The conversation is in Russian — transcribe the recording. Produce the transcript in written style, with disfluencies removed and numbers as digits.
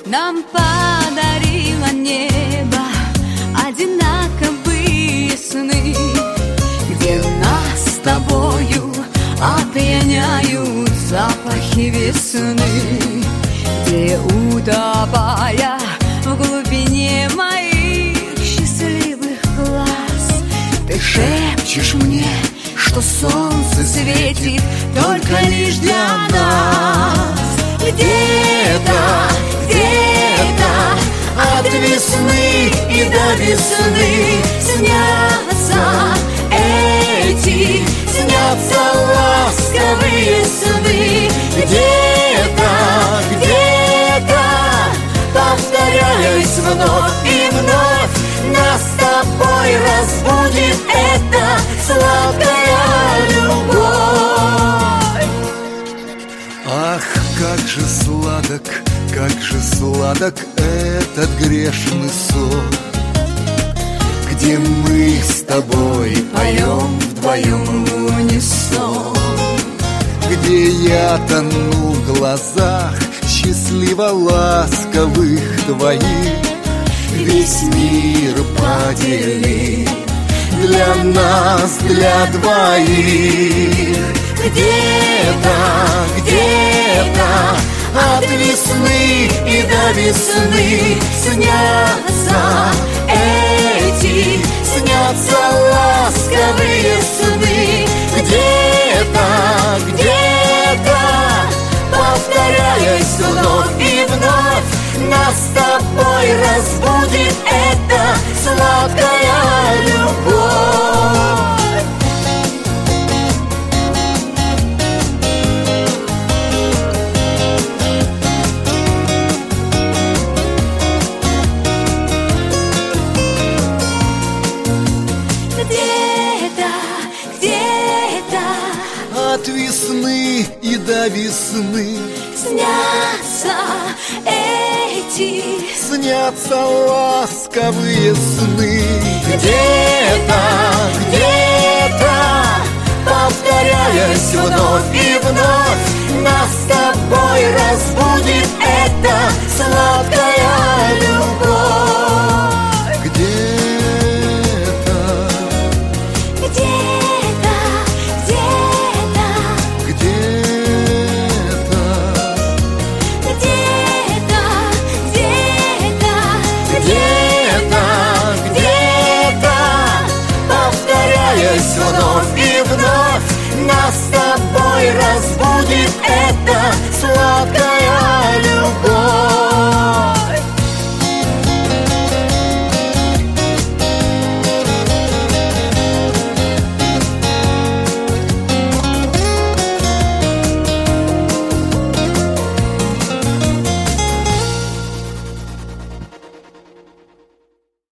нам подарило небо одинаковые сны, где нас с тобою опьяняют запахи весны, где, утопая в глубине моих счастливых глаз, ты шепчешь мне, что солнце светит только лишь для нас. Где-то, где-то от весны и до весны снятся снятся ласковые сны. Где-то, где-то, повторяясь вновь и вновь, нас с тобой разбудит эта сладкая любовь. Ах, как же сладок этот грешный сон, где мы с тобой поем вдвоем в унисон, где я тону в глазах счастливо ласковых твоих. весь мир поделил для нас, для двоих. Где-то, где-то от весны и до весны снятся снятся ласковые сны. Где-то, где-то, повторяясь вновь и вновь, нас с тобой разбудит эта сладкая любовь. От весны и до весны снятся снятся ласковые сны. Где-то, где-то, повторяясь вновь и вновь, нас с тобой разбудит эта сладкая любовь. Где-то, где-то, где-то, где-то, где-то, где-то, где-то, где-то, повторяясь вновь и вновь, нас с тобой разбудит эта сладкая любовь.